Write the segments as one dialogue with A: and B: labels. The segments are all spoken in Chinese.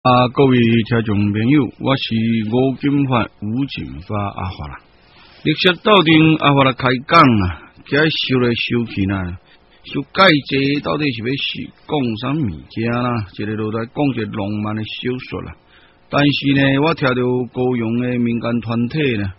A: 各位听众朋友，我是吴金发吴金发阿发啦。历史斗阵阿发来开讲啊，今收来收去啦，收介济到底是要讲啥物件啦？一个都在讲一个浪漫的小说啦。但是呢，我听到高雄的民间团体呢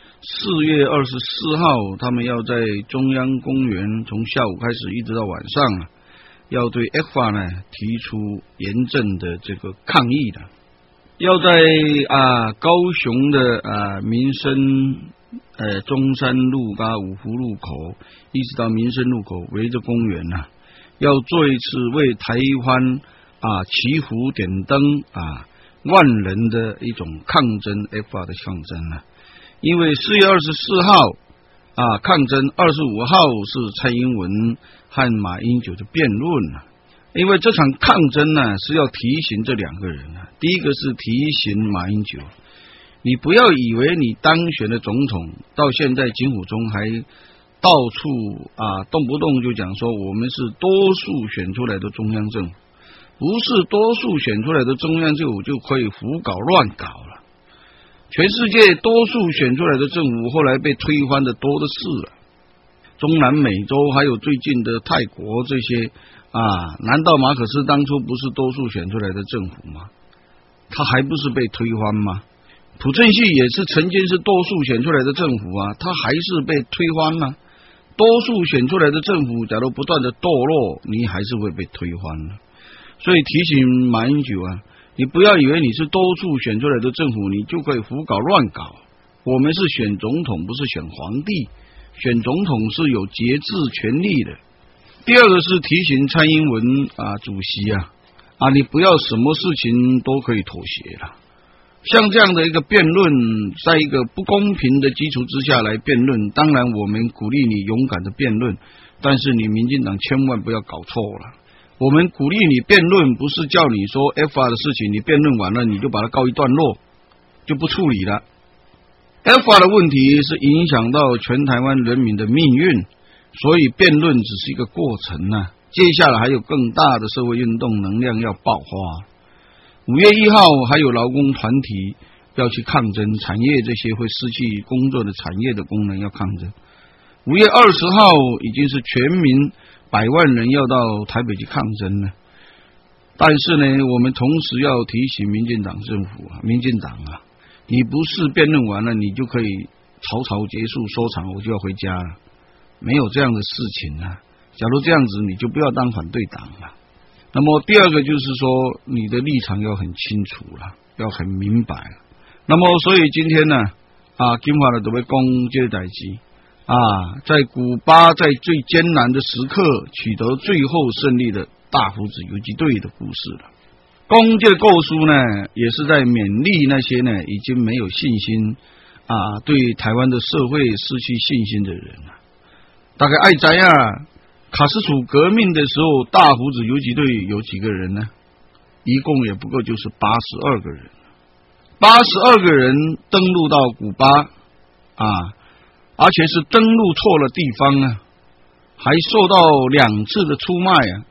A: ，4月24号，他们要在中央公园从下午开始一直到晚上啊，要对 ECFA 呢提出严正的这个抗议的，要在高雄的民生中山路跟五福路口，一直到民生路口围着公园啊，要做一次为台湾祈福点灯万人的一种抗争 ECFA 的象征啊。因为4月24号抗争，25号是蔡英文和马英九的辩论了。因为这场抗争呢是要提醒这两个人啊，第一个是提醒马英九，你不要以为你当选的总统，到现在金溥中还到处动不动就讲说我们是多数选出来的中央政府，不是多数选出来的中央政府就可以胡搞乱搞了。全世界多数选出来的政府后来被推翻的多的是了，中南美洲还有最近的泰国这些难道马可斯当初不是多数选出来的政府吗？他还不是被推翻吗？朴正熙也是曾经是多数选出来的政府他还是被推翻了。多数选出来的政府假如不断的堕落，你还是会被推翻了。所以提醒马英九你不要以为你是多数选出来的政府，你就可以胡搞乱搞。我们是选总统，不是选皇帝。选总统是有节制权力的。第二个是提醒蔡英文主席你不要什么事情都可以妥协了。像这样的一个辩论，在一个不公平的基础之下来辩论，当然我们鼓励你勇敢的辩论，但是你民进党千万不要搞错了。我们鼓励你辩论，不是叫你说 ECFA 的事情，你辩论完了你就把它告一段落，就不处理了。ECFA 的问题是影响到全台湾人民的命运，所以辩论只是一个过程接下来还有更大的社会运动能量要爆发。5月1号还有劳工团体要去抗争，产业这些会失去工作的产业的功能要抗争。5月20号已经是全民100万人要到台北去抗争了。但是呢，我们同时要提醒民进党政府民进党你不是辩论完了你就可以草草结束收场，我就要回家了，没有这样的事情假如这样子，你就不要当反对党了。那么第二个就是说，你的立场要很清楚了，要很明白了。那么所以今天呢金华的都会讲这个代志在古巴在最艰难的时刻取得最后胜利的大胡子游击队的故事了。讲这个故事呢，也是在勉励那些呢已经没有信心对台湾的社会失去信心的人大概爱知卡斯楚革命的时候，大胡子游击队有几个人呢？一共也不过就是82个人。82个人登陆到古巴而且是登陆错了地方还受到2次的出卖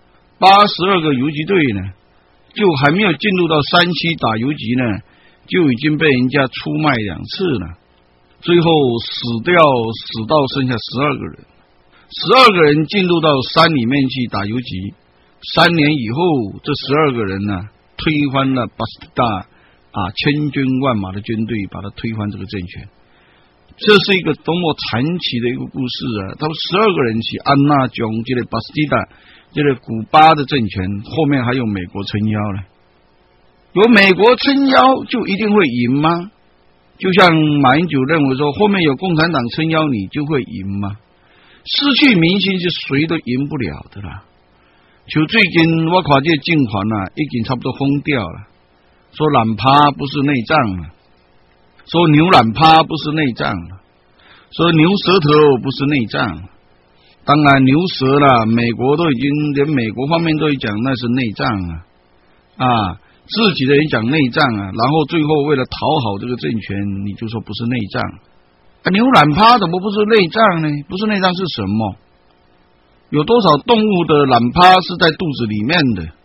A: 82个游击队呢，就还没有进入到山区打游击呢，就已经被人家出卖2次了。最后死到剩下12个人。12个人进入到山里面去打游击，3年以后，这12个人推翻了巴斯蒂达千军万马的军队，把他推翻这个政权。这是一个多么传奇的一个故事他们12个人去安纳将这个巴斯蒂达这个古巴的政权，后面还有美国撑腰呢。有美国撑腰就一定会赢吗？就像马英九认为说，后面有共产党撑腰，你就会赢吗？失去民心是谁都赢不了的啦。就最近我看这个政权已经差不多疯掉了，说懒趴不是内脏了，说牛懒趴不是内脏了，说牛舌头不是内脏。当然牛舌啦，美国都已经连美国方面都讲那是内脏自己的人讲内脏然后最后为了讨好这个政权，你就说不是内脏牛懒趴怎么不是内脏呢？不是内脏是什么？有多少动物的懒趴是在肚子里面的？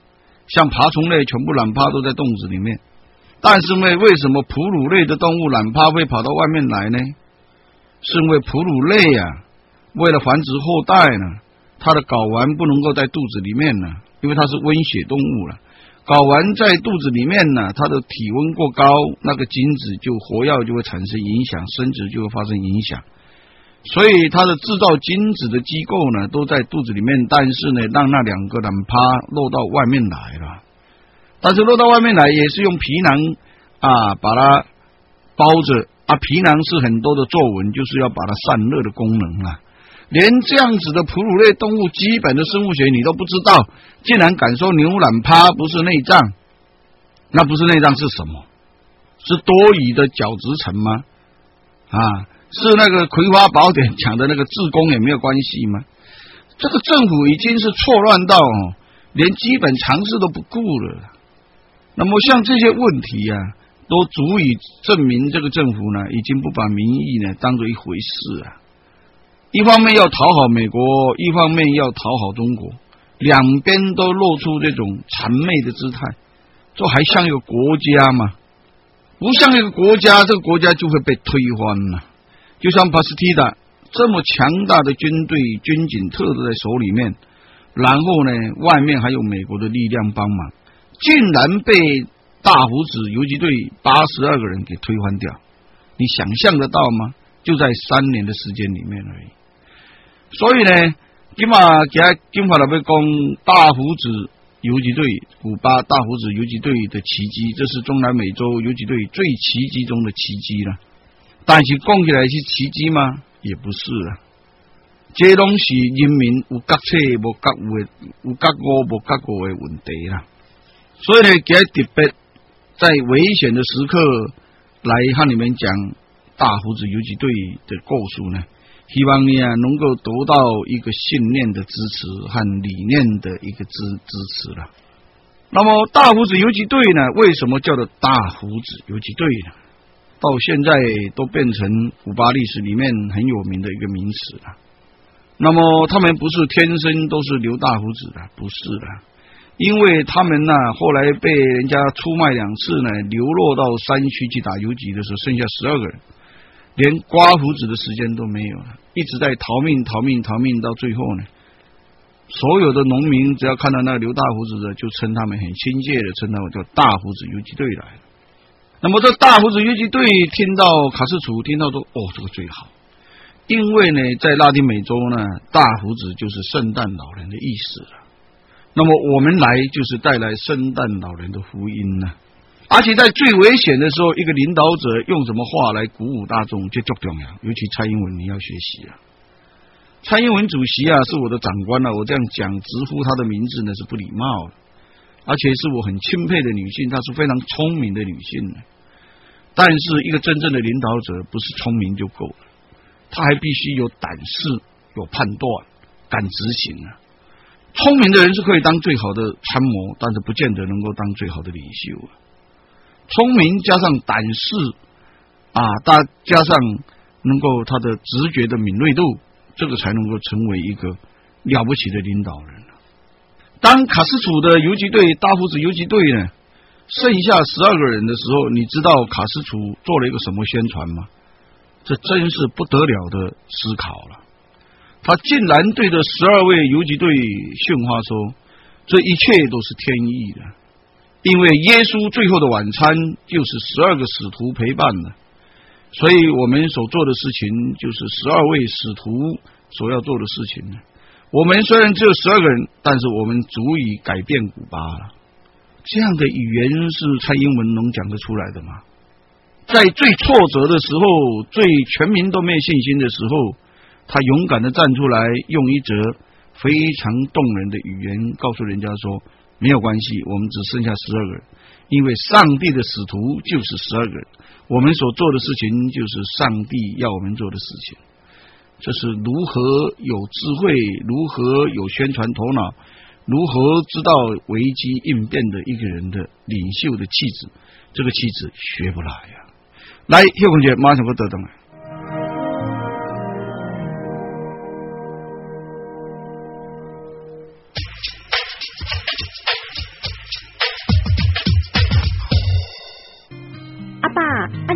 A: 像爬虫类全部懒趴都在洞子里面。但是为什么哺乳类的动物懒趴会跑到外面来呢？是因为哺乳类啊，为了繁殖后代呢，它的睾丸不能够在肚子里面呢，因为它是温血动物了。睾丸在肚子里面呢，它的体温过高，那个精子就活跃，就会产生影响，生殖就会发生影响。所以它的制造精子的机构呢，都在肚子里面，但是呢，让那两个懒趴落到外面来了。但是落到外面来也是用皮囊啊把它包着啊，皮囊是很多的皱纹，就是要把它散热的功能啊。连这样子的哺乳类动物基本的生物学你都不知道，竟然敢说牛懒趴不是内脏，那不是内脏是什么？是多余的角质层吗？啊，是那个《葵花宝典》讲的那个自宫也没有关系吗？这个政府已经是错乱到连基本常识都不顾了。那么像这些问题啊，都足以证明这个政府呢，已经不把民意呢当作一回事啊。一方面要讨好美国，一方面要讨好中国，两边都露出这种谄媚的姿态，这还像一个国家吗？不像一个国家，这个国家就会被推翻了。就像巴斯蒂达这么强大的军队、军警特都在手里面，然后呢，外面还有美国的力量帮忙，竟然被大胡子游击队82个人给推翻掉，你想象得到吗？就在3年的时间里面而已。所以呢，今法来要讲大胡子游击队，古巴大胡子游击队的奇迹，这是中南美洲游击队最奇迹中的奇迹了。但是讲起来是奇迹吗？也不是了。这拢是人民有觉彻无觉悟的，有觉悟无觉悟的问题啦。所以呢，今日特别在危险的时刻来和你们讲大胡子游击队的故事呢，希望你能够得到一个信念的支持和理念的一个支持了。那么大胡子游击队呢，为什么叫做大胡子游击队呢？到现在都变成古巴历史里面很有名的一个名词了。那么他们不是天生都是留大胡子的，不是的，因为他们呢后来被人家出卖2次呢，流落到山区去打游击的时候，剩下12个人，连刮胡子的时间都没有了，一直在逃命，到最后呢，所有的农民只要看到那个留大胡子的，就称他们很亲切的称他们叫大胡子游击队来了。那么这大胡子游击队听到卡斯楚听到说，这个最好，因为呢在拉丁美洲呢，大胡子就是圣诞老人的意思了。那么我们来就是带来圣诞老人的福音呢。而且在最危险的时候，一个领导者用什么话来鼓舞大众，就最重要。尤其蔡英文你要学习啊。蔡英文主席啊是我的长官啊，我这样讲直呼他的名字呢是不礼貌的。而且是我很钦佩的女性，她是非常聪明的女性。但是一个真正的领导者不是聪明就够了，他还必须有胆识、有判断、敢执行啊。聪明的人是可以当最好的参谋，但是不见得能够当最好的领袖啊。聪明加上胆识啊，加上能够他的直觉的敏锐度，这个才能够成为一个了不起的领导人。当卡斯楚的游击队大胡子游击队呢剩下12个人的时候，你知道卡斯楚做了一个什么宣传吗？这真是不得了的思考了。他竟然对着12位游击队训话说，这一切都是天意的，因为耶稣最后的晚餐就是12个使徒陪伴的，所以我们所做的事情就是12位使徒所要做的事情呢。我们虽然只有12个人，但是我们足以改变古巴了。这样的语言是蔡英文能讲得出来的吗？在最挫折的时候，最全民都没有信心的时候，他勇敢的站出来，用一则非常动人的语言告诉人家说，没有关系，我们只剩下12个人，因为上帝的使徒就是12个人，我们所做的事情就是上帝要我们做的事情。这是如何有智慧，如何有宣传头脑，如何知道危机应变的一个人的领袖的气质，这个气质学不来呀。来，叶同学马上给我得等来。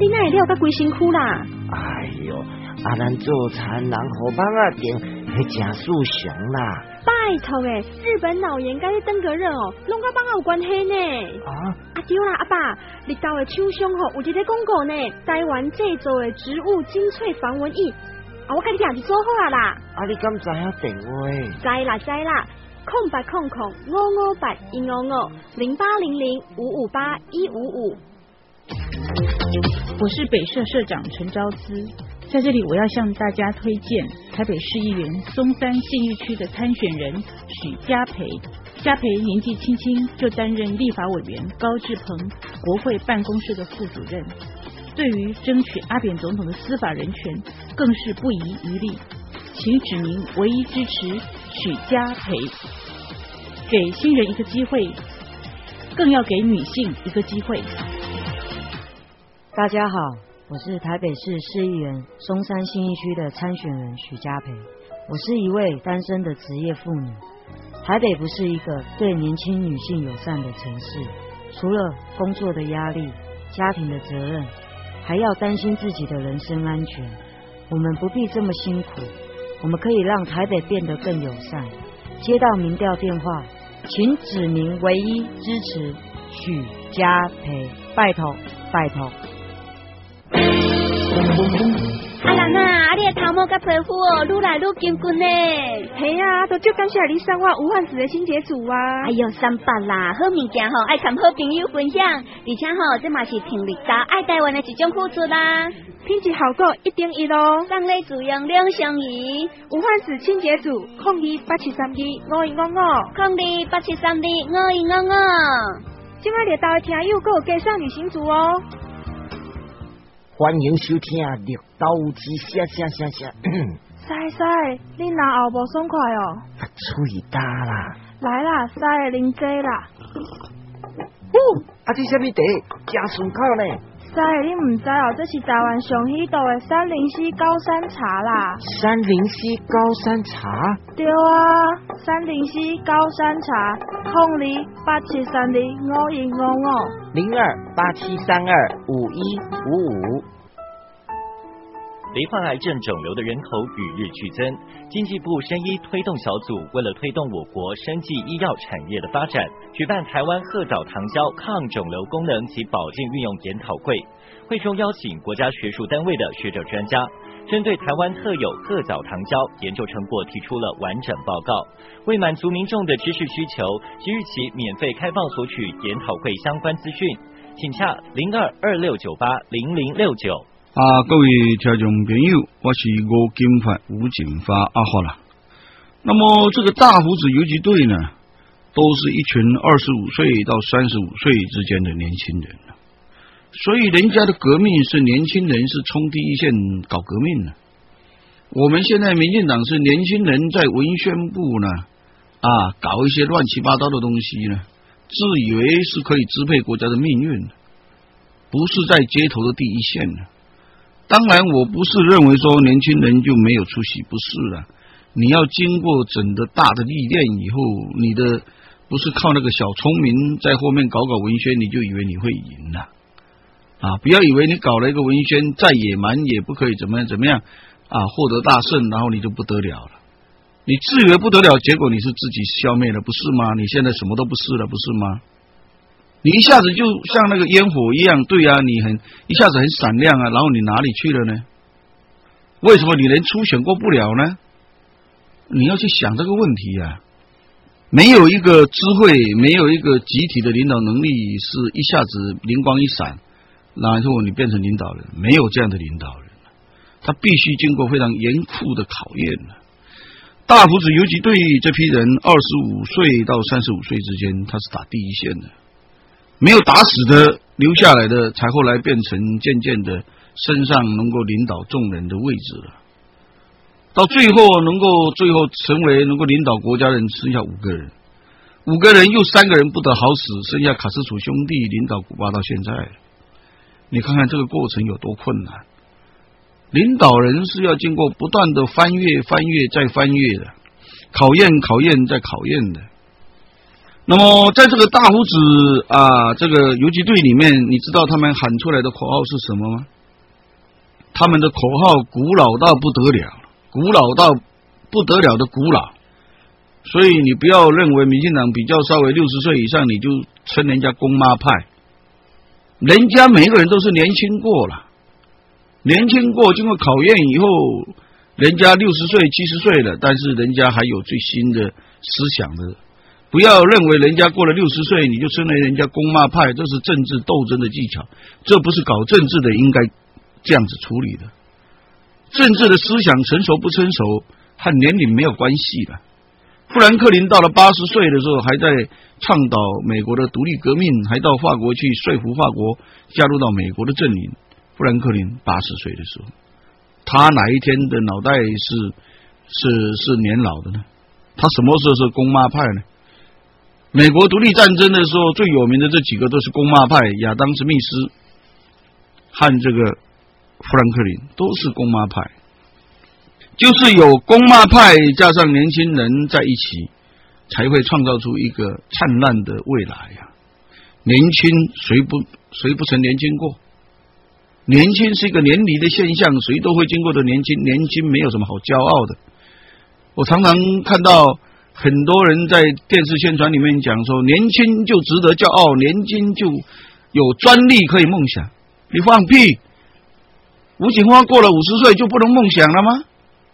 B: 你哪会了到规身躯啦？
C: 哎哟，咱做田人互网啊顶，迄真属熊啦。
B: 拜托诶，日本脑炎甲你登革热哦，拢甲网啊有关系呢。对啦，阿爸，你家的厂商有一个广告呢，台湾制作的植物精粹防蚊液，我甲你定是做好啦。
C: 你敢知影电话？
B: 知啦，0800-558-155，0800-558-155。
D: 我是北社社长陈昭姿，在这里我要向大家推荐台北市议员松山信义区的参选人许家培。家培年纪轻轻就担任立法委员高志鹏国会办公室的副主任，对于争取阿扁总统的司法人权更是不遗余力，请指明唯一支持许家培，给新人一个机会，更要给女性一个机会。
E: 大家好，我是台北市市议员松山信义区的参选人许家培，我是一位单身的职业妇女。台北不是一个对年轻女性友善的城市，除了工作的压力、家庭的责任，还要担心自己的人身安全。我们不必这么辛苦，我们可以让台北变得更友善。接到民调电话，请指明唯一支持许家培，拜托拜托。
B: 人啊，你的头毛甲皮肤哦，愈来愈紧滚呢。系啊，都足感谢你送我无患子的清洁组啊。哎呦，300啦，好物件吼，爱跟好朋友分享，而且吼，这嘛是听力家爱台湾的一种付出啦。品质效果一定一咯，送礼自用两相宜。无患子清洁组，02-8732-5155，02-8732-5155。今摆热岛的听友，佮有介绍女行组哦。
C: 欢迎收听绿岛之下。
B: 塞，你哪后无爽快哦？
C: 喙焦啦。
B: 来啦，塞啉茶啦。
C: 这什么茶？真顺口呢。
B: 塞，你唔知哦，这是台湾上喜道的304高山茶啦。
C: 304高山茶？
B: 对啊，304高山茶，02-8732-5155，02-8732-5155。
F: 罹患癌症肿瘤的人口与日俱增，经济部生医推动小组为了推动我国生技医药产业的发展，举办台湾褐藻糖胶抗肿瘤功能及保健运用研讨会。会中邀请国家学术单位的学者专家，针对台湾特有褐藻糖胶研究成果提出了完整报告。为满足民众的知识需求，即日起免费开放索取研讨会相关资讯，请洽02-2698-0069。
A: 各位听众朋友，我是吴金发吴景发阿华啦。那么这个大胡子游击队呢，都是一群25岁到35岁之间的年轻人，所以人家的革命是年轻人是冲第一线搞革命的。我们现在民进党是年轻人在文宣部呢搞一些乱七八糟的东西呢，自以为是可以支配国家的命运，不是在街头的第一线的。当然我不是认为说年轻人就没有出息，不是了，你要经过整个大的历练以后，你的不是靠那个小聪明在后面搞文宣你就以为你会赢了不要以为你搞了一个文宣再野蛮也不可以怎么样获得大胜，然后你就不得了了，你自以为不得了，结果你是自己消灭了，不是吗？你现在什么都不是了，不是吗？你一下子就像那个烟火一样，对啊，你一下子很闪亮然后你哪里去了呢？为什么你连初选过不了呢？你要去想这个问题没有一个智慧，没有一个集体的领导能力是一下子灵光一闪然后你变成领导人，没有这样的领导人，他必须经过非常严酷的考验大胡子游击队这批人25岁到35岁之间，他是打第一线的，没有打死的，留下来的才后来变成渐渐的身上能够领导众人的位置了。到最后成为能够领导国家的人剩下5个人，5个人又3个人不得好死，剩下卡斯楚兄弟领导古巴到现在。你看看这个过程有多困难，领导人是要经过不断的翻越再翻越的，考验再考验的。 那么在这个大胡子这个游击队里面，你知道他们喊出来的口号是什么吗？他们的口号古老到不得了，古老到不得了的古老。所以你不要认为民进党比较稍微60岁以上你就称人家公妈派，人家每个人都是年轻过了，年轻过经过考验以后，人家60岁70岁了，但是人家还有最新的思想的。不要认为人家过了60岁你就称为人家公妈派，这是政治斗争的技巧，这不是搞政治的应该这样子处理的。政治的思想成熟不成熟和年龄没有关系的。富兰克林到了80岁的时候还在倡导美国的独立革命，还到法国去说服法国加入到美国的阵营。富兰克林80岁的时候，他哪一天的脑袋是年老的呢？他什么时候是公妈派呢？美国独立战争的时候最有名的这几个都是公妈派，亚当史密斯和这个富兰克林都是公妈派，就是有公妈派加上年轻人在一起，才会创造出一个灿烂的未来呀。年轻谁不曾年轻过？年轻是一个年龄的现象，谁都会经过的年轻，年轻没有什么好骄傲的。我常常看到很多人在电视宣传里面讲说，年轻就值得骄傲，年轻就有专利可以梦想。你放屁！吴景花过了50岁就不能梦想了吗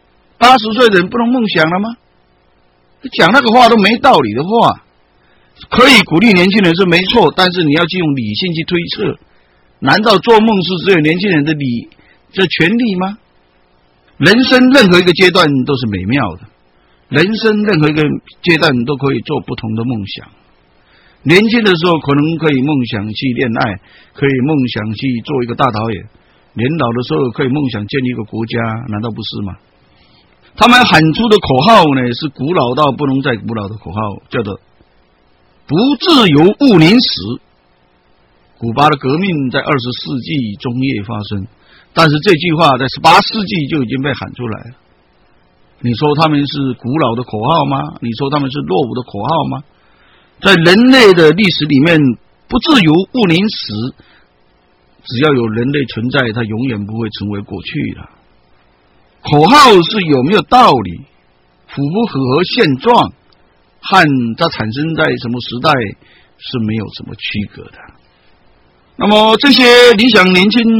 A: ？80岁的人不能梦想了吗？讲那个话都没道理的话。可以鼓励年轻人是没错，但是你要去用理性去推测，难道做梦是只有年轻人的权利吗？人生任何一个阶段都是美妙的，人生任何一个阶段都可以做不同的梦想。年轻的时候可能可以梦想去恋爱，可以梦想去做一个大导演，年老的时候可以梦想建立一个国家，难道不是吗？他们喊出的口号呢，是古老到不能再古老的口号，叫做不自由勿宁死。古巴的革命在20世纪中叶发生，但是这句话在18世纪就已经被喊出来了。你说他们是古老的口号吗？你说他们是落伍的口号吗？在人类的历史里面，不自由勿宁死，只要有人类存在，它永远不会成为过去的。口号是有没有道理，符不符合现状，和它产生在什么时代是没有什么区隔的。那么这些理想的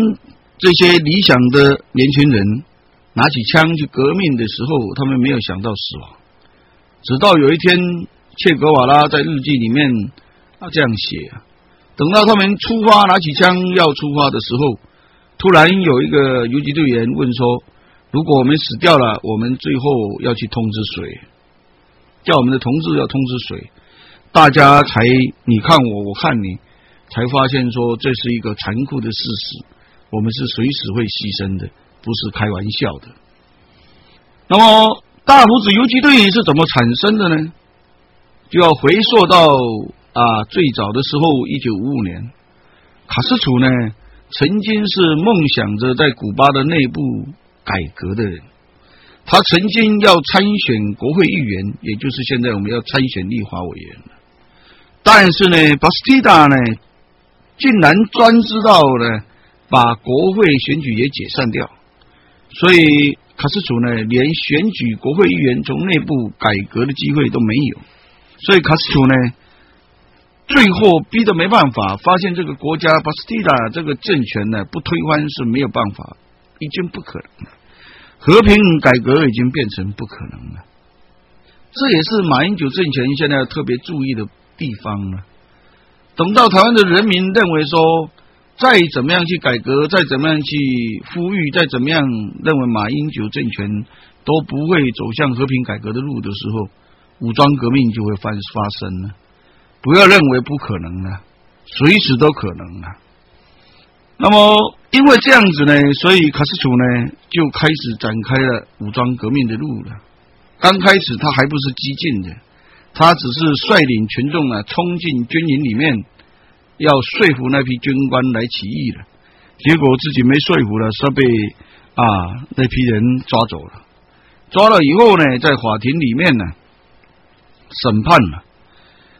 A: 年轻人拿起枪去革命的时候，他们没有想到死亡，直到有一天切格瓦拉在日记里面这样写，等到他们出发拿起枪要出发的时候，突然有一个游击队员问说，如果我们死掉了，我们最后要去通知谁？叫我们的同志要通知谁？大家才你看我，我看你，才发现说这是一个残酷的事实，我们是随时会牺牲的，不是开玩笑的。那么大胡子游击队是怎么产生的呢？就要回溯到最早的时候，1955年，卡斯楚呢曾经是梦想着在古巴的内部改革的人，他曾经要参选国会议员，也就是现在我们要参选立法委员了。但是呢，巴斯蒂达呢竟然专知道呢把国会选举也解散掉，所以卡斯楚呢连选举国会议员从内部改革的机会都没有，所以卡斯楚呢最后逼得没办法，发现这个国家巴斯蒂达这个政权呢不推翻是没有办法，已经不可能了，和平改革已经变成不可能了。这也是马英九政权现在要特别注意的地方了。等到台湾的人民认为说再怎么样去改革，再怎么样去呼吁，再怎么样认为马英九政权都不会走向和平改革的路的时候，武装革命就会发生了。不要认为不可能了，随时都可能了。那么因为这样子呢，所以卡斯楚呢就开始展开了武装革命的路了。刚开始他还不是激进的，他只是率领群众冲进军营里面，要说服那批军官来起义了。结果自己没说服了，是被那批人抓走了。抓了以后呢，在法庭里面呢审判了。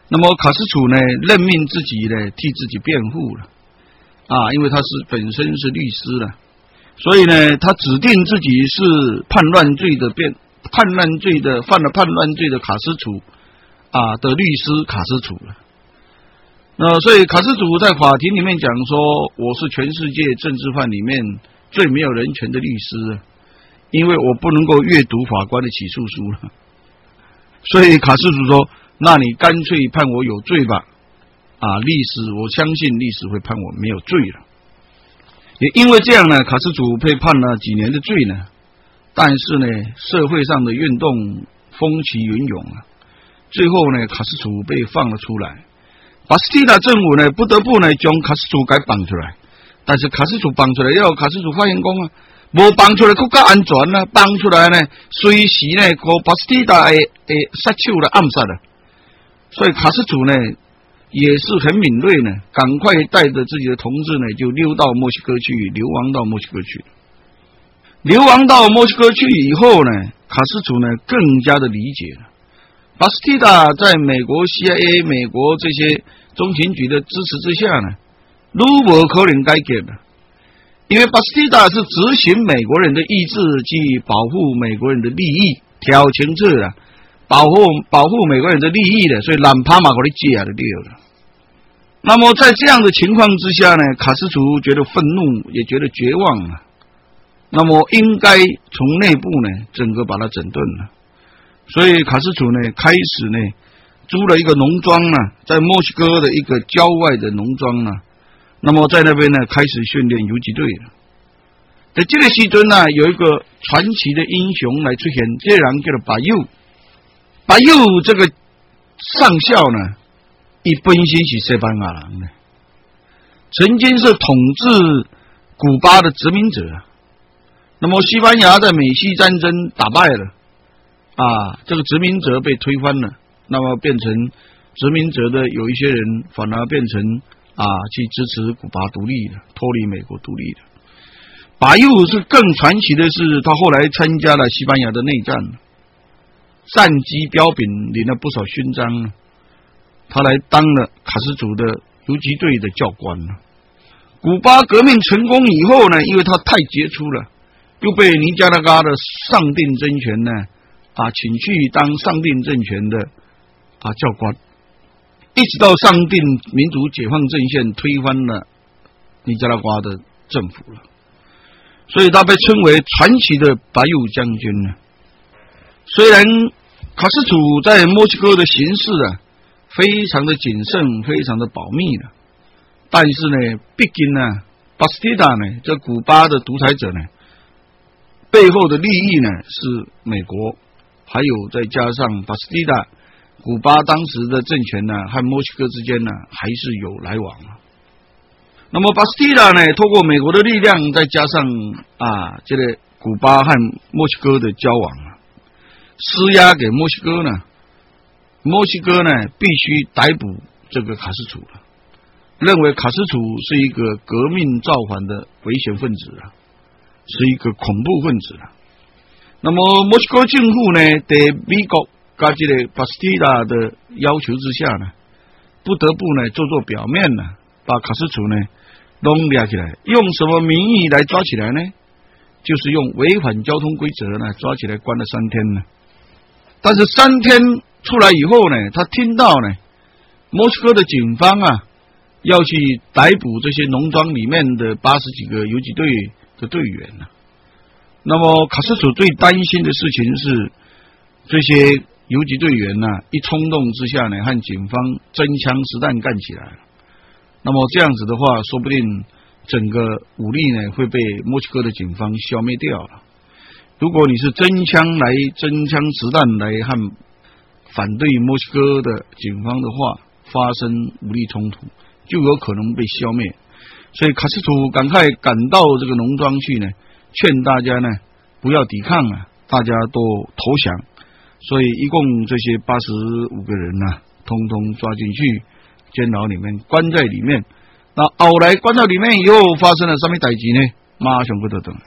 A: 那么卡斯楚呢，任命自己呢替自己辩护了因为他本身是律师了，所以呢，他指定自己是叛乱罪的犯了叛乱罪的卡斯楚的律师卡斯楚了。所以卡斯楚在法庭里面讲说，我是全世界政治犯里面最没有人权的律师因为我不能够阅读法官的起诉书了。所以卡斯楚说，那你干脆判我有罪吧历史我相信历史会判我没有罪了。也因为这样呢，卡斯楚被判了几年的罪呢，但是呢，社会上的运动风起云涌最后呢，卡斯楚被放了出来。巴斯蒂达政府呢，不得不呢将卡斯楚给绑出来，但是卡斯楚绑出来以后，卡斯楚发现讲无绑出来更加安全绑出来呢，随时呢，巴斯蒂达的杀手来暗杀了。所以卡斯楚呢也是很敏锐呢，赶快带着自己的同志呢，就溜到墨西哥去，流亡到墨西哥去。流亡到墨西哥去以后呢，卡斯楚呢更加的理解了。巴斯蒂达在美国 CIA 美国这些中情局的支持之下呢，如无可能改革的，因为巴斯蒂达是执行美国人的意志，去保护美国人的利益，挑清楚了，保护美国人的利益的，所以懒趴马给你解的对了。那么在这样的情况之下呢，卡斯楚觉得愤怒，也觉得绝望了。那么应该从内部呢，整个把它整顿了。所以卡斯楚呢，开始呢，租了一个农庄在墨西哥的一个郊外的农庄那么在那边呢，开始训练游击队了。在这个时阵有一个传奇的英雄来出现，这人叫做巴佑。巴佑这个上校呢，他本身是西班牙人呢，曾经是统治古巴的殖民者。那么西班牙在美西战争打败了这个殖民者被推翻了，那么变成殖民者的有一些人反而变成去支持古巴独立了，脱离美国独立了。巴佑是更传奇的是，他后来参加了西班牙的内战，战绩彪炳，领了不少勋章他来当了卡斯楚的游击队的教官古巴革命成功以后呢，因为他太杰出了，又被尼加拉瓜的上定政权呢请去当上定政权的教官，一直到上定民主解放阵线推翻了尼加拉瓜的政府了，所以他被称为传奇的巴佑将军呢。虽然卡斯楚在墨西哥的行事非常的谨慎，非常的保密的，但是呢，毕竟巴斯蒂达呢，这古巴的独裁者呢，背后的利益呢是美国，还有再加上巴斯蒂达古巴当时的政权呢和墨西哥之间呢还是有来往那么巴斯蒂达呢，透过美国的力量，再加上这个古巴和墨西哥的交往施压给墨西哥呢，墨西哥呢必须逮捕这个卡斯楚了，认为卡斯楚是一个革命造反的危险分子是一个恐怖分子那么墨西哥政府呢，在美国跟这个巴斯蒂达的要求之下呢，不得不呢做表面把卡斯楚呢弄抓起来。用什么名义来抓起来呢？就是用违反交通规则呢抓起来关了3天呢。但是3天出来以后呢，他听到呢墨西哥的警方要去逮捕这些农庄里面的80几个游击队的队员那么卡斯楚最担心的事情是，这些游击队员一冲动之下呢，和警方真枪实弹干起来了。那么这样子的话，说不定整个武力呢会被墨西哥的警方消灭掉了。如果你是真枪实弹来和反对墨西哥的警方的话，发生武力冲突，就有可能被消灭。所以卡斯楚赶快赶到这个农庄去呢，劝大家呢不要抵抗大家都投降。所以一共这些85个人通通抓进去监牢里面，关在里面。那后来关到里面以后，发生了什么事情呢？马上不得等。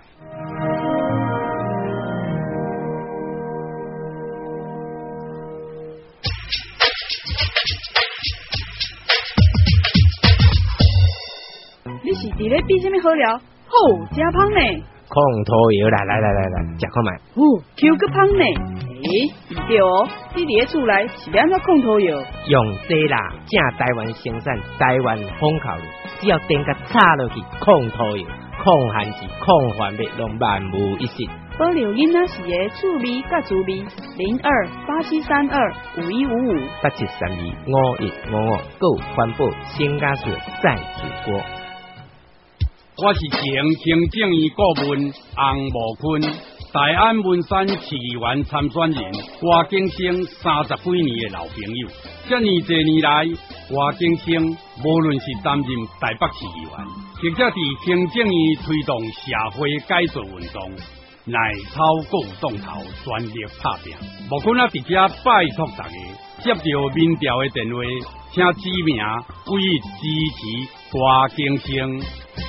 D: 比什么好料？好，真香呢！
G: 控土油来，食看卖。
D: Q 个香呢？唔对哦，你伫个厝内是要安怎控土油？
G: 用这啦，正台湾生产，台湾烘烤的，只要电甲插落去，控土油、控寒气、控环味，拢万无一失。
D: 保留囡仔时的趣味甲滋味，02-8732-5155，8732-5155，
G: 购环保新家水再煮锅。
H: 我是前行政院顾问洪茂坤，台安文山市议员参选人，我景生30几年的老朋友。这么多年来，我景生无论是担任台北市议员，或者伫行政院推动社会改造运动，乃超各有动头，全力拍拼。茂坤啊，伫这拜托大家接到民调的电话，请指名委支持我景生。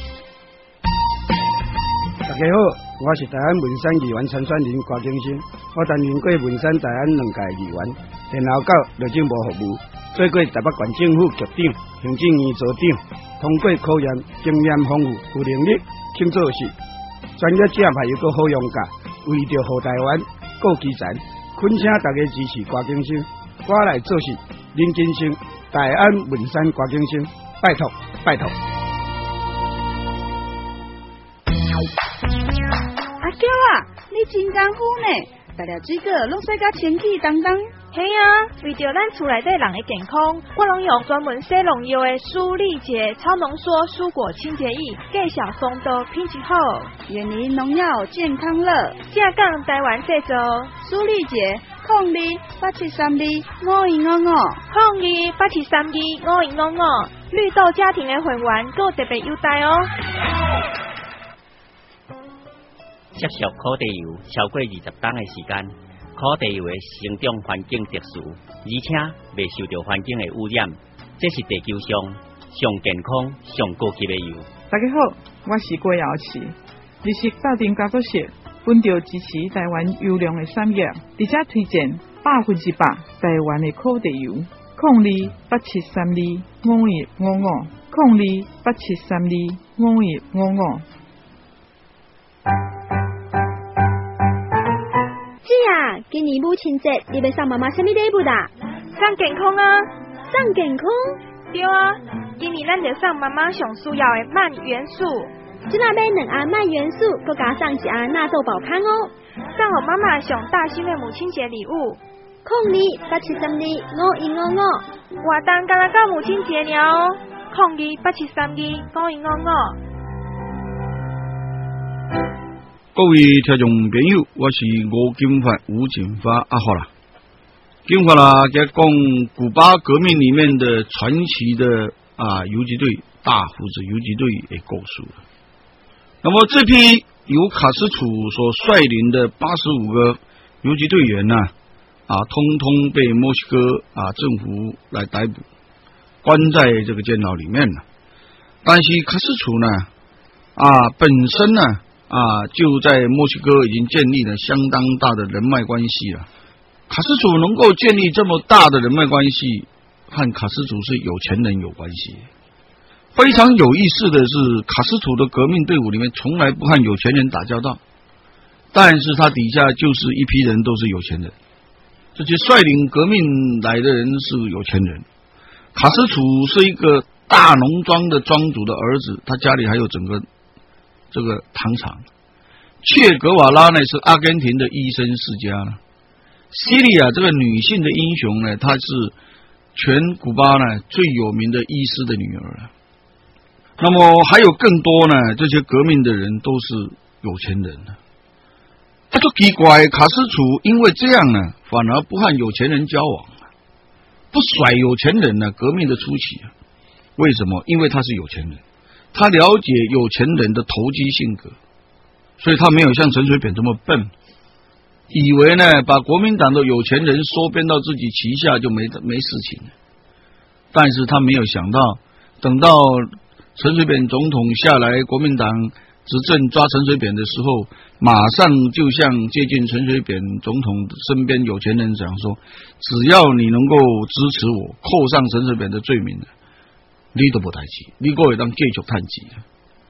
I: 大家好，我是台安文山议员参选人郭景生，我担任过文山台安2届议员，然后到内政部服务，做过台北县政府局长、行政院组长，通过考验，经验丰富，有能力，肯做事，专业正派又个好用价，为着好台湾顾基层，恳请大家支持郭景生，我来做事，林金生，台安文山郭景生，拜托拜托。
D: 阿娇啊，你真功夫呢！大了水果拢洗甲清气当当。
B: 嘿啊，为着咱厝内底人的健康，我拢用专门洗农药的舒力洁超浓缩蔬果清洁液，介绍松豆品质好，
D: 远离农药，健康乐。
B: 正港台湾制造，
D: 舒力洁
B: 02-8732-5155，02-8732-5155，绿豆家庭的会员够特别优待哦。
J: 接受烤地油超过20天的时间，烤地油的生长环境特殊，而且未受到环境的污染，这是地球上上健康、上高级的油。
K: 大家好，我是郭瑶琪，日式大丁工作室，本着支持台湾优良的产业，而且推荐100%台湾的烤地油，02-8732-5155，02-8732-5155。
B: 今年母亲节，你要送妈妈什么礼物啦？送健康啊！送健康？对啊，今年咱就送妈妈上需要的镁元素。这那买2盒镁元素，佮加送1盒纳豆宝康哦，送给妈妈上大心的母亲节礼物。02-8732-5155，活动刚刚到母亲节了哦。02-8732-5155。
A: 各位听众朋友，我是吴金发吴锦发阿华啦。金发啦，在讲古巴革命里面的传奇的游击队大胡子游击队的故事。那么这批由卡斯楚所率领的85个游击队员呢，通通被墨西哥政府来逮捕，关在这个监牢里面了。但是卡斯楚呢，本身呢。就在墨西哥已经建立了相当大的人脉关系了。卡斯楚能够建立这么大的人脉关系，和卡斯楚是有钱人有关系。非常有意思的是，卡斯楚的革命队伍里面从来不和有钱人打交道，但是他底下就是一批人都是有钱人，这些率领革命来的人是有钱人。卡斯楚是一个大农庄的庄主的儿子，他家里还有整个这个糖厂。切格瓦拉呢是阿根廷的医生世家呢。西利亚这个女性的英雄呢，她是全古巴呢最有名的医师的女儿。那么还有更多呢，这些革命的人都是有钱人呢。就奇怪，卡斯楚因为这样呢，反而不和有钱人交往，不甩有钱人呢。革命的初期，为什么？因为他是有钱人，他了解有钱人的投机性格，所以他没有像陈水扁这么笨，以为呢把国民党的有钱人收编到自己旗下就没事情。但是他没有想到，等到陈水扁总统下来，国民党执政抓陈水扁的时候，马上就向接近陈水扁总统身边有钱人讲说，只要你能够支持我，扣上陈水扁的罪名，你都不抬起，你还会当继续趁钱。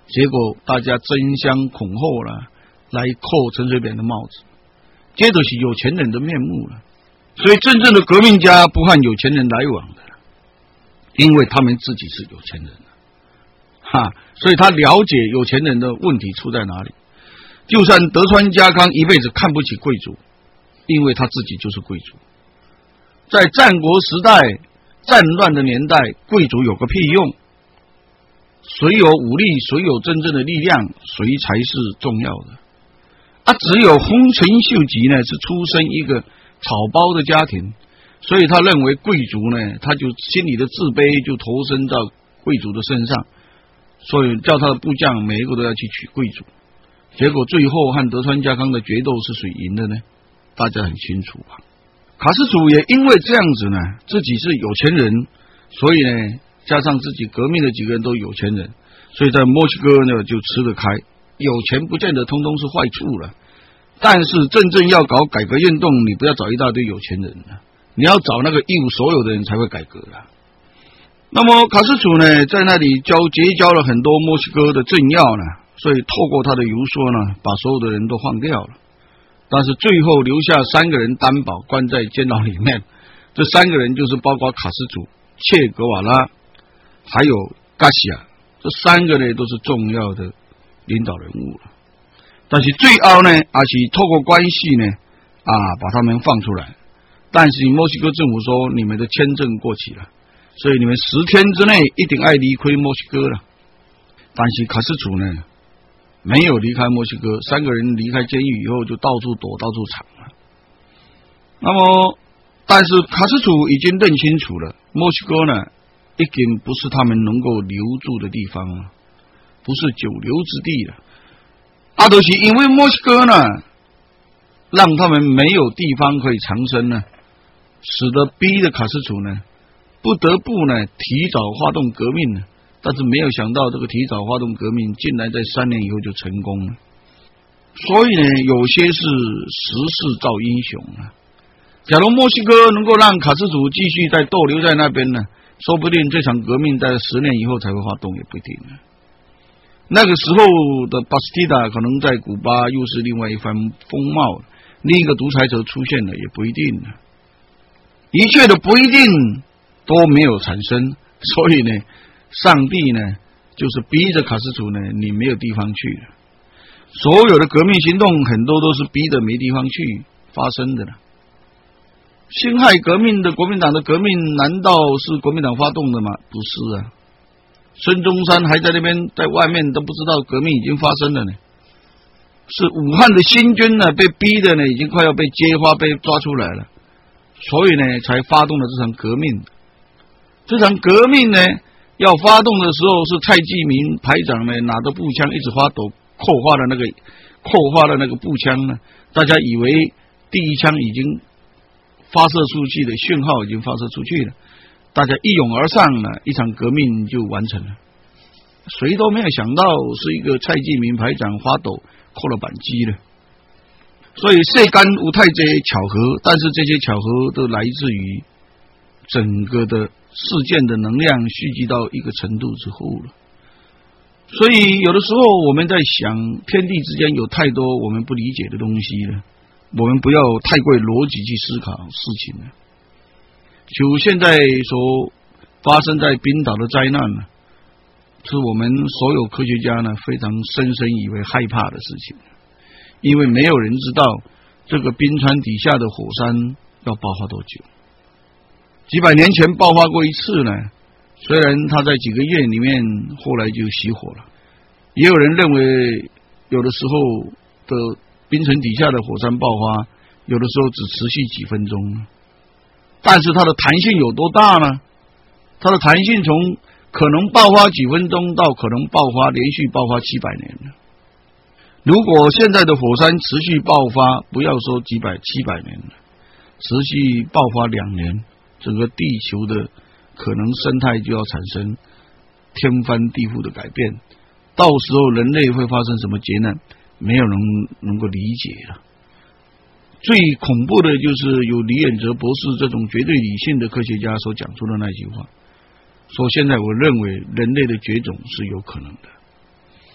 A: 结果大家争相恐后了，来扣陈水扁的帽子，这就是有钱人的面目了。所以真正的革命家不和有钱人来往的，因为他们自己是有钱人所以他了解有钱人的问题出在哪里。就算德川家康一辈子看不起贵族，因为他自己就是贵族。在战国时代战乱的年代，贵族有个屁用，谁有武力，谁有真正的力量，谁才是重要的只有丰臣秀吉呢是出身一个草包的家庭，所以他认为贵族呢，他就心里的自卑就投身到贵族的身上，所以叫他的部将每一个都要去娶贵族。结果最后和德川家康的决斗是谁赢的呢？大家很清楚卡斯楚也因为这样子呢，自己是有钱人，所以呢加上自己革命的几个人都有钱人，所以在墨西哥呢就吃得开。有钱不见得通通是坏处了，但是真正要搞改革运动，你不要找一大堆有钱人你要找那个一无所有的人才会改革那么卡斯楚呢在那里结交了很多墨西哥的政要呢，所以透过他的游说呢，把所有的人都放掉了。但是最后留下3个人担保关在监牢里面，这3个人就是包括卡斯楚、切格瓦拉还有加西亚，这3个呢都是重要的领导人物了。但是最后呢，还是透过关系呢把他们放出来。但是墨西哥政府说你们的签证过期了，所以你们10天之内一定要离开墨西哥了。但是卡斯楚呢没有离开墨西哥，3个人离开监狱以后就到处躲到处藏了。那么但是卡斯楚已经认清楚了，墨西哥呢已经不是他们能够留住的地方了，不是久留之地了就是因为墨西哥呢让他们没有地方可以藏身呢，使得逼的卡斯楚呢不得不呢提早发动革命呢。但是没有想到这个提早发动革命竟然在3年以后就成功了。所以呢有些是时势造英雄假如墨西哥能够让卡斯楚继续再逗留在那边呢，说不定这场革命在10年以后才会发动也不一定那个时候的巴斯蒂达可能在古巴又是另外一番风貌，另一个独裁者出现了也不一定一切的不一定都没有产生。所以呢上帝呢就是逼着卡斯楚呢你没有地方去了。所有的革命行动很多都是逼着没地方去发生的了。辛亥革命的国民党的革命难道是国民党发动的吗？不是孙中山还在那边在外面都不知道革命已经发生了呢，是武汉的新军呢被逼的呢已经快要被揭发被抓出来了，所以呢才发动了这场革命。这场革命呢要发动的时候是蔡继明排长呢拿着步枪一直发抖，扣发的那个步枪呢，大家以为第一枪已经发射出去的讯号已经发射出去了，大家一拥而上呢，一场革命就完成了。谁都没有想到是一个蔡继明排长发抖扣了扳机了。所以世间有太多巧合，但是这些巧合都来自于整个的事件的能量蓄积到一个程度之后了。所以有的时候我们在想，天地之间有太多我们不理解的东西了，我们不要太过逻辑去思考事情了。就现在所发生在冰岛的灾难呢，是我们所有科学家呢非常深深以为害怕的事情，因为没有人知道这个冰川底下的火山要爆发多久。几百年前爆发过一次呢，虽然它在几个月里面后来就熄火了，也有人认为有的时候的冰层底下的火山爆发有的时候只持续几分钟，但是它的弹性有多大呢？它的弹性从可能爆发几分钟到可能连续爆发700年了。如果现在的火山持续爆发，不要说700年了，持续爆发2年，整个地球的可能生态就要产生天翻地覆的改变，到时候人类会发生什么劫难，没有人能够理解了。最恐怖的就是有李远哲博士这种绝对理性的科学家所讲出的那句话，说现在我认为人类的绝种是有可能的。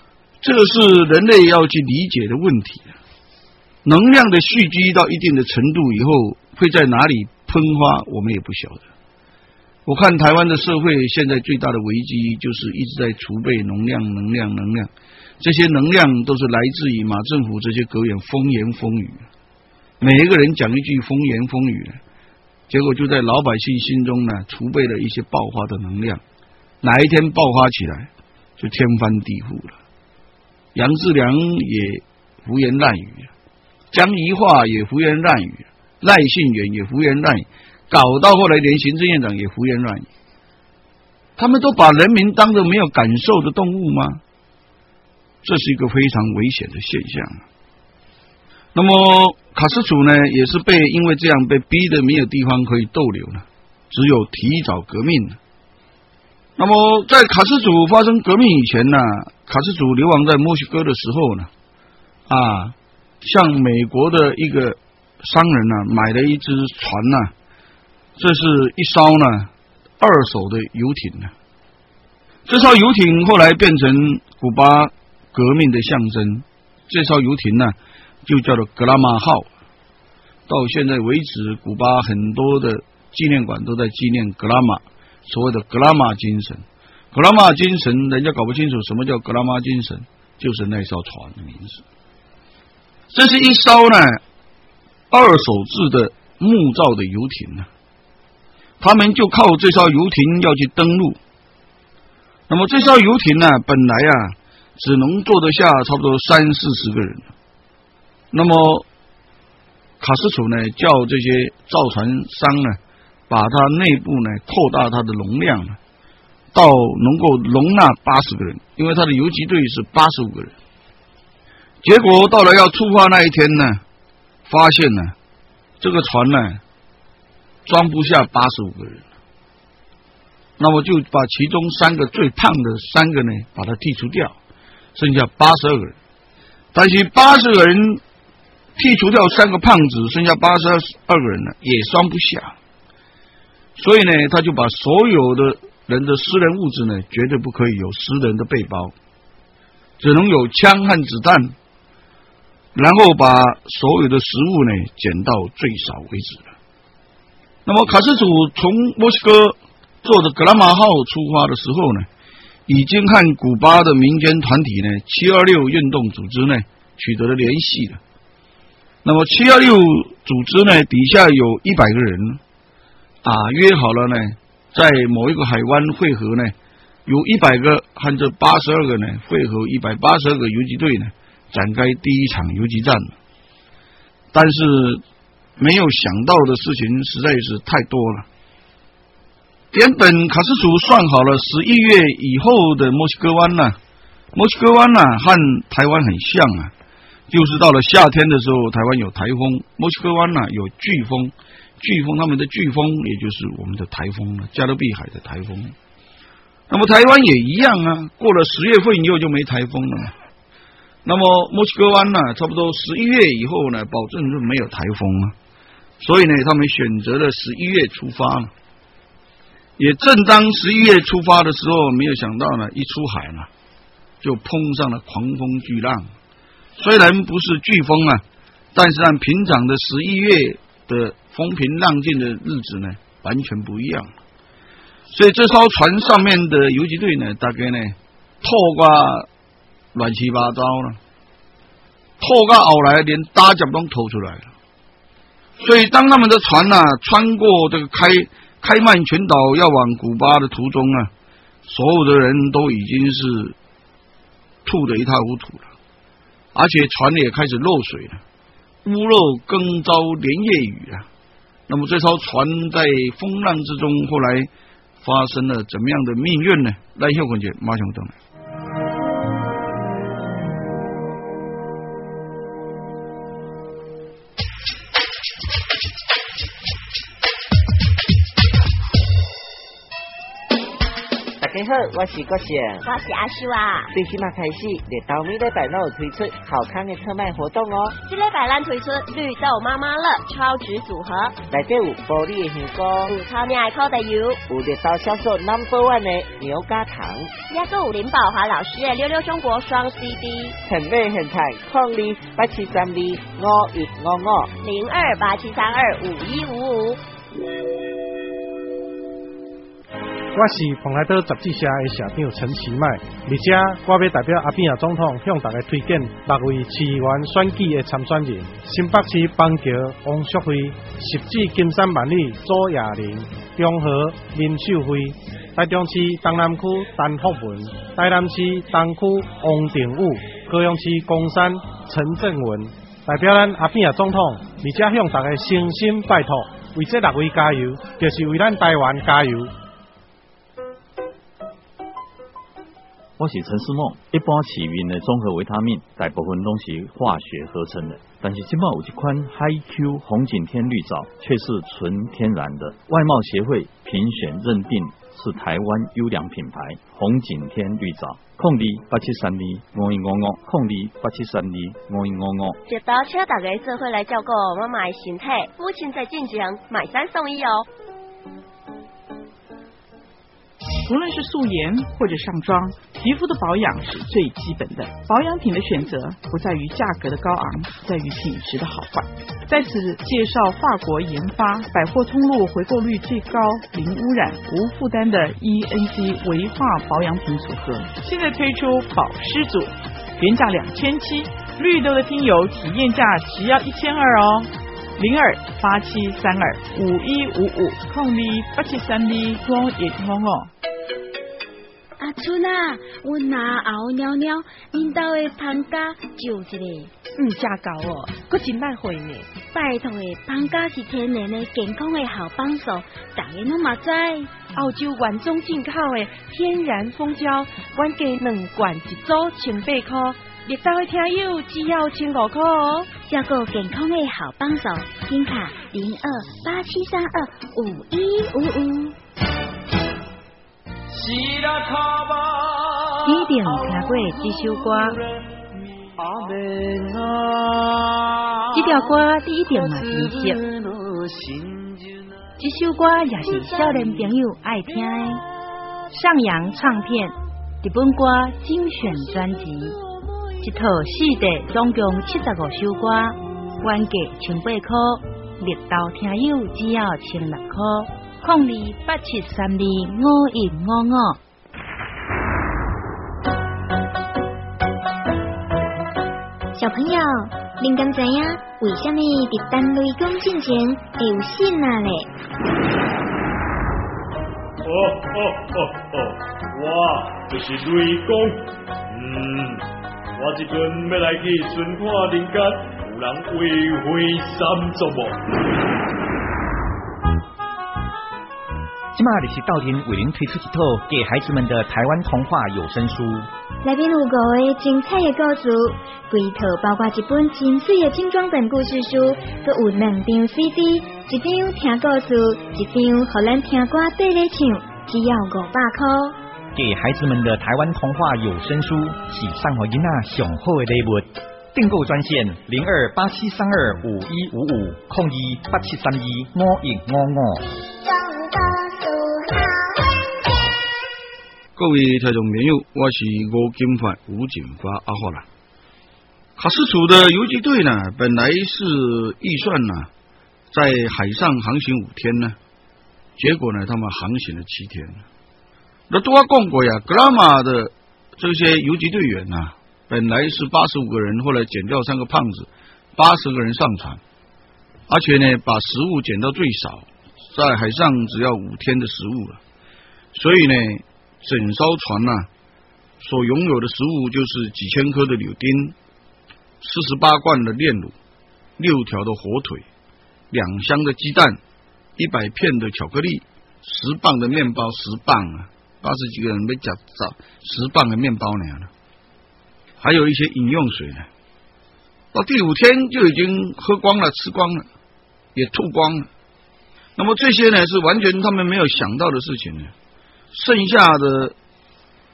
A: 这个是人类要去理解的问题。能量的蓄积到一定的程度以后，会在哪里喷发，我们也不晓得。我看台湾的社会现在最大的危机就是一直在储备能量，这些能量都是来自于马政府这些阁员风言风语，每一个人讲一句风言风语，结果就在老百姓心中呢储备了一些爆发的能量，哪一天爆发起来就天翻地覆了。杨志良也胡言乱语，江宜桦也胡言乱语，赖信元也胡言乱语，搞到后来连行政院长也胡言乱语。他们都把人民当作没有感受的动物吗？这是一个非常危险的现象。那么卡斯楚呢，也是因为这样被逼得没有地方可以逗留了，只有提早革命了。那么在卡斯楚发生革命以前呢，卡斯楚流亡在墨西哥的时候呢，向美国的一个商人呢买了一只船呢，这是一艘呢二手的游艇呢。这艘游艇后来变成古巴革命的象征，这艘游艇呢就叫做格拉马号。到现在为止，古巴很多的纪念馆都在纪念格拉马，所谓的格拉马精神。格拉马精神，人家搞不清楚什么叫格拉马精神，就是那艘船的名字。这是一艘呢二手制的木造的游艇呢，他们就靠这艘游艇要去登陆。那么这艘游艇呢，本来只能坐得下差不多30-40个人。那么卡斯楚呢叫这些造船商呢，把它内部呢扩大它的容量呢，到能够容纳80个人，因为它的游击队是85个人。结果到了要出发那一天呢，发现呢这个船呢装不下85个人，那么就把其中3个最胖的3个呢把它剔除掉，剩下82个人。但是80个人剔除掉3个胖子，剩下82个人呢也装不下，所以呢他就把所有的人的私人物质呢绝对不可以有私人的背包，只能有枪和子弹，然后把所有的食物呢减到最少为止了。那么卡斯楚从墨西哥坐着格拉马号出发的时候呢，已经和古巴的民间团体呢726运动组织呢取得了联系了。那么726组织呢底下有100个人约好了呢，在某一个海湾汇合呢，有100个和这82个呢汇合182个游击队呢，展开第一场游击战。但是没有想到的事情实在是太多了。原本卡斯楚算好了11月以后的墨西哥湾呢，墨西哥湾和台湾很像就是到了夏天的时候，台湾有台风，墨西哥湾有飓风，他们的飓风也就是我们的台风了，加勒比海的台风。那么台湾也一样过了10月份以后就没台风了。那么墨西哥湾差不多11月以后呢，保证是没有台风所以呢他们选择了11月出发了。也正当11月出发的时候，没有想到呢一出海呢就碰上了狂风巨浪。虽然不是飓风但是按平常的11月的风平浪静的日子呢完全不一样。所以这艘船上面的游击队呢，大概呢透过乱七八糟了，透过后来连搭脚都偷出来了。所以当他们的船穿过这个开曼群岛要往古巴的途中所有的人都已经是吐得一塌糊涂了，而且船也开始漏水了，屋漏更遭连夜雨那么这艘船在风浪之中后来发生了怎么样的命运呢？来休困节马上回来。
L: 大家
C: 你好，我是国贤，
B: 我是阿秀啊。
C: 最起码开始，日豆每礼拜都有推出好康的特卖活动哦。
B: 这礼拜咱推出绿豆妈妈乐超值组合，
C: 内底有玻璃的香菇，
B: 有超命的烤地油，
C: 有日豆销售 No.1 的牛轧糖，
B: 也还有林宝华老师的溜溜中国双 CD。
C: 很美很彩，02-8732-5155，02-8732-5155。
L: 我是蓬莱岛杂志社的社长陈其迈，而且我要代表阿扁总统向大家推荐6位市议员选举的参选人：新北市邦桥王淑慧、汐止金山万里左亚玲、中和林秀慧、台中市东南区陈福文、台南市东区王定武、高雄市公山陈正文，代表咱阿扁总统，而且向大家诚心拜托，为这6位加油，就是为咱台湾加油。
M: 我是陈思梦，一般市面的综合维他命大部分都是化学合成的，但是现在有一款 HiQ 红景天绿藻却是纯天然的，外贸协会评选认定是台湾优良品牌红景天绿藻。02-8732-5155，02-8732-5155。
B: 这包车大家做伙来照顾妈妈的身体，母亲节进前买3送1哦。
K: 无论是素颜或者上妆，皮肤的保养是最基本的。保养品的选择不在于价格的高昂，在于品质的好坏。在此介绍法国研发、百货通路回购率最高、零污染、无负担的 ENC 维化保养品组合。现在推出保湿组，原价2700，绿豆的精油体验价只要1200哦。02-8732-5155，02-8732-5155。
B: 阿春啊，我拿熬尿尿，恁兜的芳家就一个，
N: 真高哦，佫真耐火呢。
B: 拜托的，芳家是天然的健康的好帮手，大家拢嘛知。
N: 澳洲原种进口的天然蜂胶，原价2罐一组180块，绿豆的听友只要15块哦。
B: 照顾健康的好帮手，请卡02-8732-5155。
E: 你一定听过这首歌，这条歌你一定嘛认识。这首歌也是少年朋友爱听的。上扬唱片日本歌精选专辑，一套4地总共75首歌，原价18块，绿豆听友只要16块。02-8732-5155。
B: 小朋友，恁敢知影为什么伫等雷公进前会有信啊嘞？
O: 我就是雷公。我这阵要来去巡看人间，有人为会三作无。
P: 今嘛就是道田为您推出一套给孩子们的台湾童话有声书，
B: 内面有5个精彩的故事，规套包括一本真水的精装本故事书，佮有2张 CD， 一张听故事，一张予咱听歌缀咧唱，只要500块。
P: 给孩子们的台湾童话有声书是送予囡仔上好的礼物。订购专线02-8732-5155，02-8732-5155。
A: 各位听众朋友，我是吴金发吴锦发阿华啦。卡斯楚的游击队呢，本来是预算呢在海上航行5天呢，结果呢他们航行了7天。那都我讲过呀，格拉玛的这些游击队员呢，本来是85个人，后来减掉3个胖子，80个人上船，而且呢把食物减到最少，在海上只要5天的食物了，所以呢整艘船所拥有的食物就是几千颗的柳丁，48罐的炼乳，6条的火腿，2箱的鸡蛋，100片的巧克力，10磅的面包，10磅80几个人没吃10磅的面包呢，还有一些饮用水呢。到第5天就已经喝光了，吃光了，也吐光了。那么这些呢是完全他们没有想到的事情呢。剩下的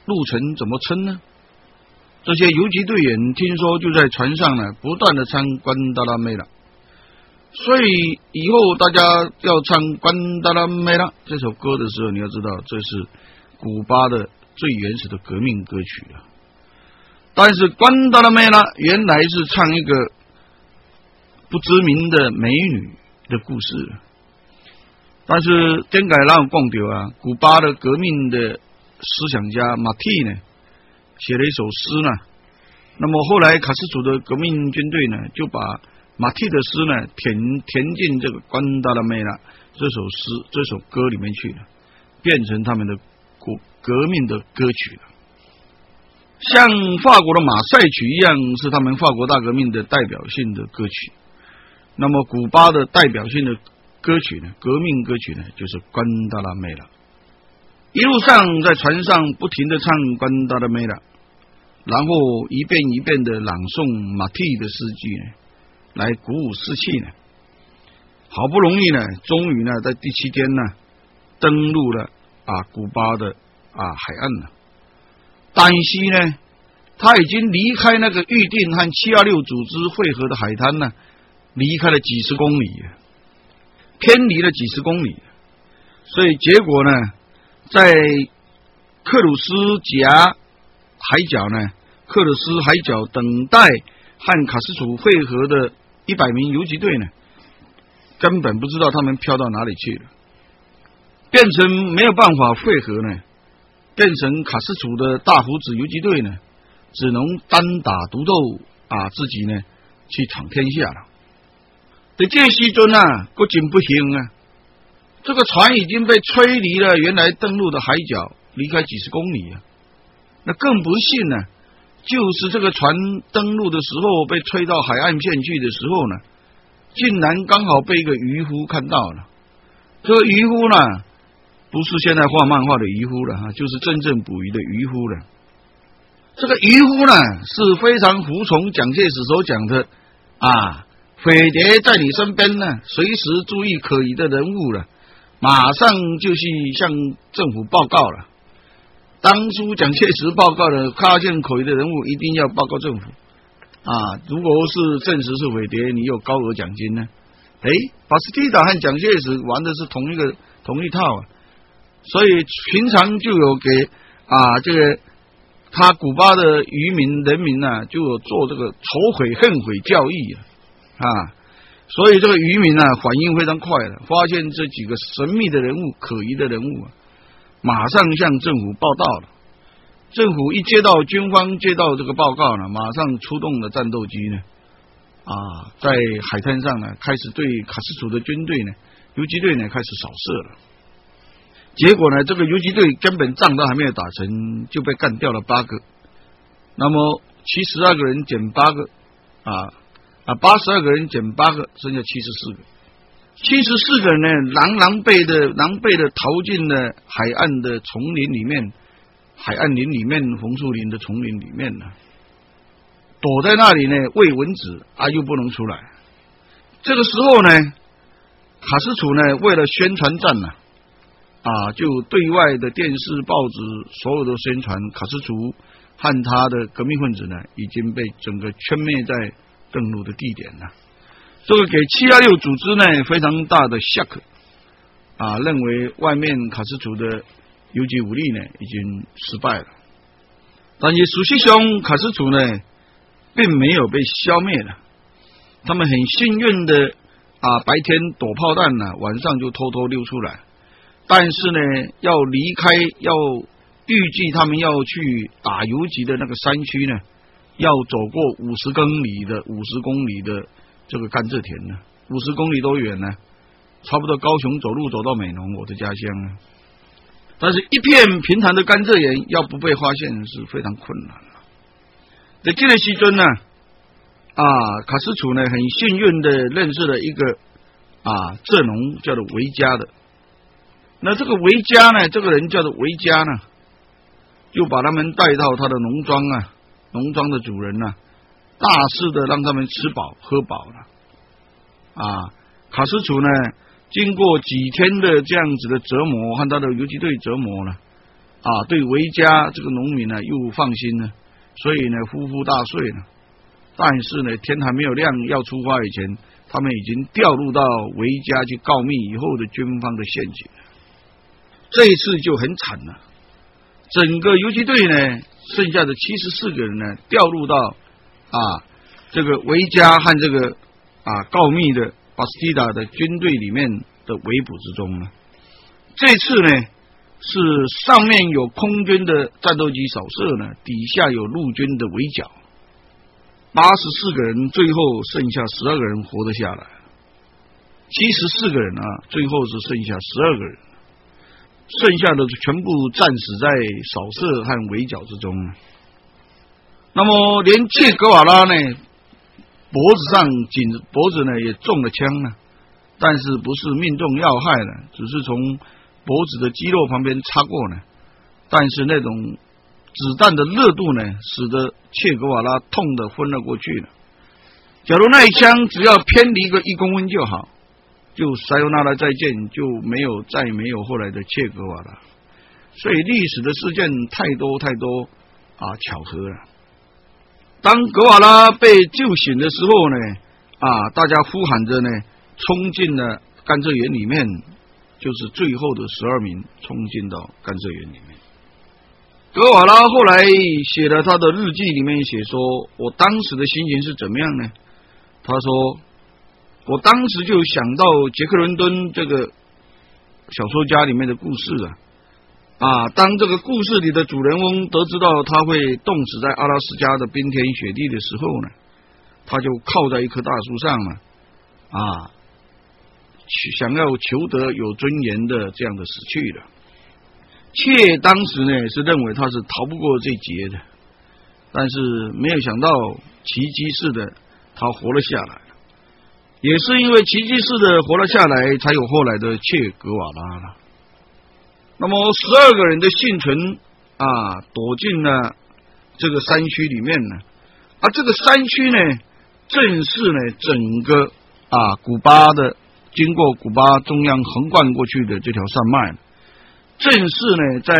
A: 路程怎么撑呢？这些游击队员听说就在船上呢，不断的唱关达拉梅拉，所以以后大家要唱关达拉梅拉这首歌的时候，你要知道这是古巴的最原始的革命歌曲了。但是关达拉梅拉原来是唱一个不知名的美女的故事，但是天改让讲到啊，古巴的革命的思想家马蒂呢写了一首诗呢，那么后来卡斯楚的革命军队呢就把马蒂的诗呢填进这个关达拉梅拉这首诗这首歌里面去了，变成他们的革命的歌曲了。像法国的马赛曲一样，是他们法国大革命的代表性的歌曲。那么古巴的代表性的歌曲呢，革命歌曲呢，就是关达拉梅拉。一路上在船上不停的唱关达拉梅拉，然后一遍一遍的朗诵马蒂的诗句呢，来鼓舞士气呢。好不容易呢，终于呢，在第7天呢，登陆了古巴的海岸了。但是呢，他已经离开那个预定和726组织会合的海滩呢，离开了几十公里，偏离了几十公里，所以结果呢，在克鲁斯峡海角呢，克鲁斯海角等待和卡斯楚会合的100名游击队呢，根本不知道他们飘到哪里去了，变成没有办法会合呢。变成卡斯楚的大胡子游击队呢，只能单打独斗自己呢去闯天下了。在这时阵不仅不行这个船已经被吹离了原来登陆的海角，离开几十公里那更不幸呢，就是这个船登陆的时候被吹到海岸线去的时候呢，竟然刚好被一个渔夫看到了。这个渔夫呢，不是现在画漫画的渔夫了就是真正捕鱼的渔夫了。这个渔夫呢，是非常服从蒋介石所讲的匪谍在你身边呢，随时注意可疑的人物了，马上就去向政府报告了。当初蒋介石报告的发现可疑的人物，一定要报告政府如果是证实是匪谍，你有高额奖金呢。巴斯蒂达和蒋介石玩的是同一套所以平常就有给这个他古巴的渔民人民就有做这个仇悔恨悔教义所以这个渔民反应非常快的，发现这几个神秘的人物可疑的人物马上向政府报道了。政府一军方接到这个报告呢，马上出动了战斗机呢在海滩上呢，开始对卡斯楚的军队呢游击队呢开始扫射了。结果呢，这个游击队根本仗都还没有打成，就被干掉了8个。那么72个人减8个82个人减8个，剩下74个。74个人呢，狼狈的逃进了海岸的丛林里面，海岸林里面红树林的丛林里面呢，躲在那里呢喂蚊子又不能出来。这个时候呢，卡斯楚呢为了宣传战就对外的电视报纸所有的宣传卡斯楚和他的革命分子呢已经被整个圈灭在登陆的地点了。这个给726组织呢非常大的 shock 认为外面卡斯楚的游击武力呢已经失败了。但是事实上卡斯楚呢并没有被消灭了，他们很幸运的白天躲炮弹呢，晚上就偷偷溜出来。但是呢，要离开，要预计他们要去打游击的那个山区呢，要走过50公里的这个甘蔗田呢，50公里多远呢？差不多高雄走路走到美浓，我的家乡但是一片平坦的甘蔗园，要不被发现是非常困难在这个时阵呢，卡斯楚呢很幸运的认识了一个蔗农叫做维加的。那这个维加呢，这个人叫做维加呢，就把他们带到他的农庄农庄的主人大肆的让他们吃饱喝饱了卡斯楚呢，经过几天的这样子的折磨和他的游击队折磨呢对维嘉这个农民呢又放心了，所以呢呼呼大睡了。但是呢天还没有亮要出发以前，他们已经掉入到维嘉去告密以后的军方的陷阱了。这一次就很惨了，整个游击队呢剩下的74个人呢掉入到这个维嘉和这个告密的巴斯蒂达的军队里面的围捕之中呢。这次呢是上面有空军的战斗机扫射呢，底下有陆军的围剿，84个人，最后剩下12个人活得下来，74个人最后是剩下12个人，剩下的全部战死在扫射和围剿之中。那么连切格瓦拉呢脖子呢也中了枪呢，但是不是命中要害呢，只是从脖子的肌肉旁边擦过呢，但是那种子弹的热度呢，使得切格瓦拉痛得昏了过去了。假如那一枪只要偏离个1公分就好，就塞尤纳拉再见，就再没有后来的切格瓦拉。所以历史的事件太多巧合了。当格瓦拉被救醒的时候呢，大家呼喊着呢，冲进了甘蔗园里面，就是最后的12名冲进到甘蔗园里面。格瓦拉后来写了他的日记，里面写说，我当时的心情是怎么样呢？他说，我当时就想到杰克伦敦这个小说家里面的故事当这个故事里的主人翁得知到他会冻死在阿拉斯加的冰天雪地的时候呢，他就靠在一棵大树上呢，想要求得有尊严的这样的死去了。切当时呢是认为他是逃不过这劫的，但是没有想到奇迹似的他活了下来，也是因为奇迹似的活了下来，才有后来的切格瓦拉了。那么12个人的幸存躲进了这个山区里面呢，这个山区呢正是呢整个古巴的经过古巴中央横贯过去的这条山脉，正是呢在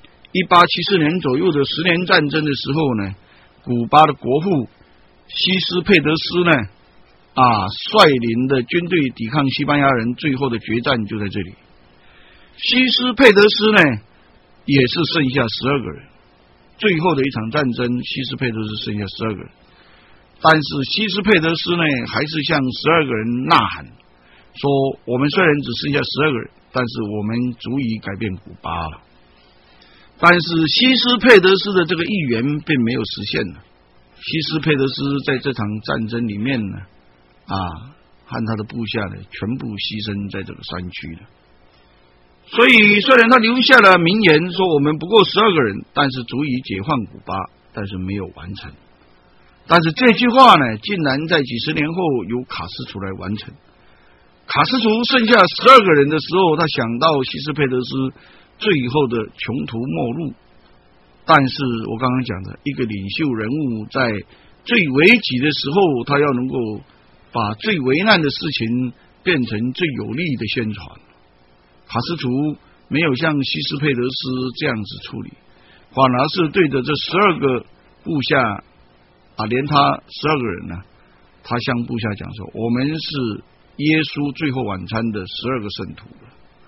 A: 1874年左右的10年战争的时候呢，古巴的国父西斯佩德斯呢率领的军队抵抗西班牙人，最后的决战就在这里。西斯佩德斯呢也是剩下12个人，最后的一场战争西斯佩德斯剩下12个人，但是西斯佩德斯呢还是向12个人呐喊说，我们虽然只剩下12个人，但是我们足以改变古巴了。但是西斯佩德斯的这个预言并没有实现了，西斯佩德斯在这场战争里面呢和他的部下呢全部牺牲在这个山区了。所以虽然他留下了名言说我们不过12个人，但是足以解放古巴，但是没有完成。但是这句话呢竟然在几十年后由卡斯楚来完成。卡斯楚剩下12个人的时候，他想到西斯佩德斯最后的穷途末路，但是我刚刚讲的一个领袖人物在最危急的时候，他要能够把最危难的事情变成最有利的宣传。卡斯楚没有像西斯佩德斯这样子处理，反而是对着这12个部下连他12个人呢，他向部下讲说，我们是耶稣最后晚餐的12个圣徒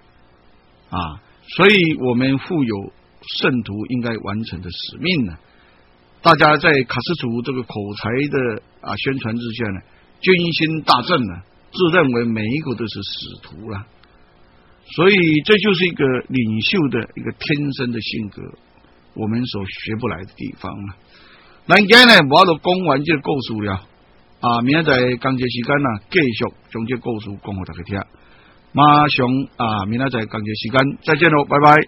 A: 所以我们负有圣徒应该完成的使命呢。大家在卡斯楚这个口才的宣传之下呢，军心大振呢，自认为每一个都是使徒了。所以这就是一个领袖的一个天生的性格，我们所学不来的地方了。咱今天呢，我都讲完这个故事了明仔载工作时间继续将这故事讲给大家听。马上明仔载工作时间再见喽，拜拜。